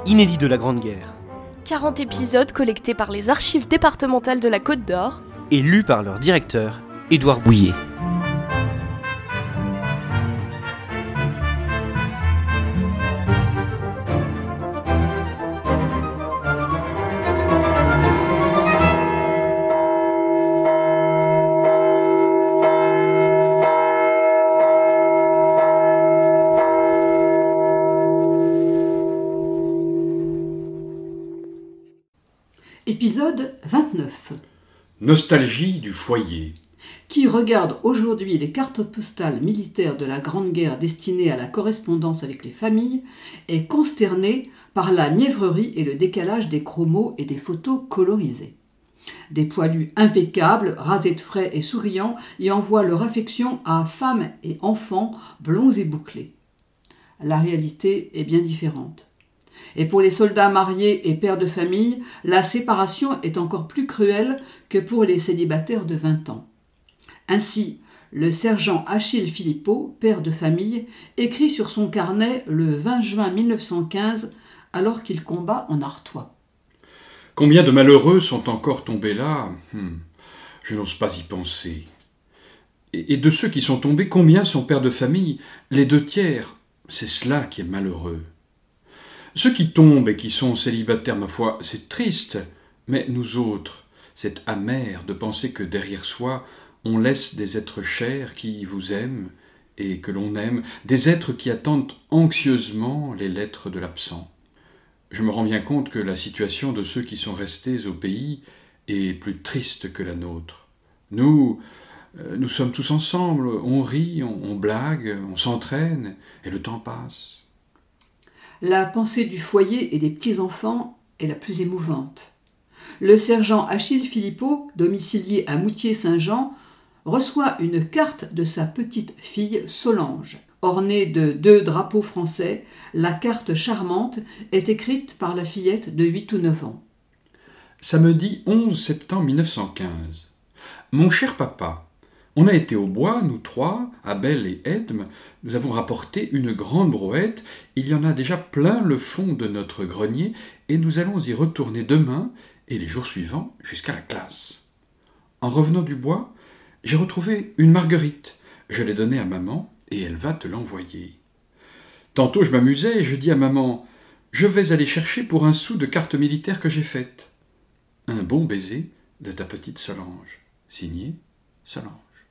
inédits de la Grande Guerre. 40 épisodes collectés par les archives départementales de la Côte d'Or Et lus par leur directeur, Édouard Bouillet. Épisode 29. Nostalgie du foyer. Qui regarde aujourd'hui les cartes postales militaires de la Grande Guerre destinées à la correspondance avec les familles est consterné par la mièvrerie et le décalage des chromos et des photos colorisées. Des poilus impeccables, rasés de frais et souriants, y envoient leur affection à femmes et enfants blonds et bouclés. La réalité est bien différente. Et pour les soldats mariés et pères de famille, la séparation est encore plus cruelle que pour les célibataires de 20 ans. Ainsi, le sergent Achille Philippot, père de famille, écrit sur son carnet le 20 juin 1915, alors qu'il combat en Artois. Combien de malheureux sont encore tombés là ? Je n'ose pas y penser. Et de ceux qui sont tombés, combien sont pères de famille ? Les 2/3, c'est cela qui est malheureux. Ceux qui tombent et qui sont célibataires, ma foi, c'est triste, mais nous autres, c'est amer de penser que derrière soi, on laisse des êtres chers qui vous aiment et que l'on aime, des êtres qui attendent anxieusement les lettres de l'absent. Je me rends bien compte que la situation de ceux qui sont restés au pays est plus triste que la nôtre. Nous sommes tous ensemble, on rit, on blague, on s'entraîne, et le temps passe. La pensée du foyer et des petits-enfants est la plus émouvante. Le sergent Achille Philippot, domicilié à Moutier-Saint-Jean, reçoit une carte de sa petite-fille Solange. Ornée de 2 drapeaux français, la carte charmante est écrite par la fillette de 8 ou 9 ans. Samedi 11 septembre 1915. Mon cher papa, on a été au bois, nous 3, Abel et Edme. Nous avons rapporté une grande brouette. Il y en a déjà plein le fond de notre grenier et nous allons y retourner demain et les jours suivants jusqu'à la classe. En revenant du bois, j'ai retrouvé une marguerite. Je l'ai donnée à maman et elle va te l'envoyer. Tantôt je m'amusais et je dis à maman « Je vais aller chercher pour un sou de carte militaire que j'ai faite. » Un bon baiser de ta petite Solange. Signé Solange.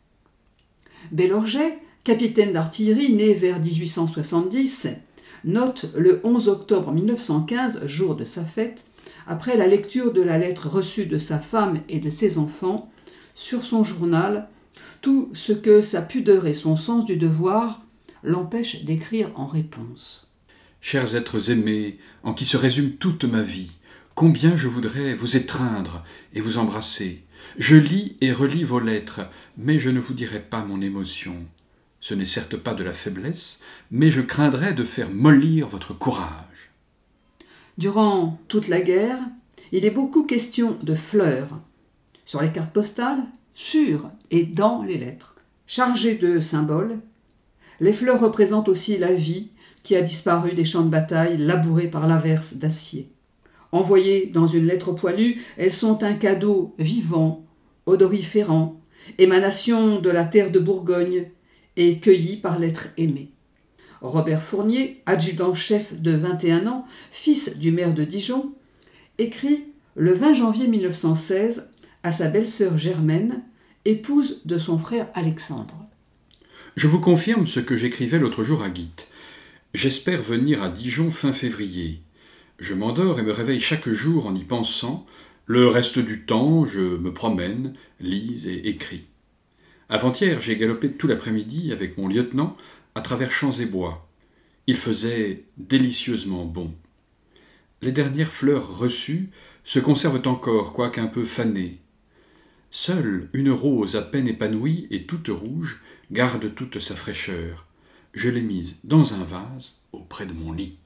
Bélorget, capitaine d'artillerie né vers 1870, note le 11 octobre 1915, jour de sa fête, après la lecture de la lettre reçue de sa femme et de ses enfants, sur son journal, tout ce que sa pudeur et son sens du devoir l'empêchent d'écrire en réponse. Chers êtres aimés, en qui se résume toute ma vie, combien je voudrais vous étreindre et vous embrasser. Je lis et relis vos lettres, mais je ne vous dirai pas mon émotion. Ce n'est certes pas de la faiblesse, mais je craindrais de faire mollir votre courage. Durant toute la guerre, il est beaucoup question de fleurs. Sur les cartes postales, sur et dans les lettres. Chargées de symboles, les fleurs représentent aussi la vie qui a disparu des champs de bataille labourés par l'averse d'acier. Envoyées dans une lettre poilue, elles sont un cadeau vivant, odoriférant, émanation de la terre de Bourgogne et cueillie par l'être aimé. Robert Fournier, adjudant-chef de 21 ans, fils du maire de Dijon, écrit le 20 janvier 1916 à sa belle-sœur Germaine, épouse de son frère Alexandre. Je vous confirme ce que j'écrivais l'autre jour à Guite. J'espère venir à Dijon fin février. Je m'endors et me réveille chaque jour en y pensant. Le reste du temps, je me promène, lise et écris. Avant-hier, j'ai galopé tout l'après-midi avec mon lieutenant à travers champs et bois. Il faisait délicieusement bon. Les dernières fleurs reçues se conservent encore, quoique un peu fanées. Seule une rose à peine épanouie et toute rouge garde toute sa fraîcheur. Je l'ai mise dans un vase auprès de mon lit.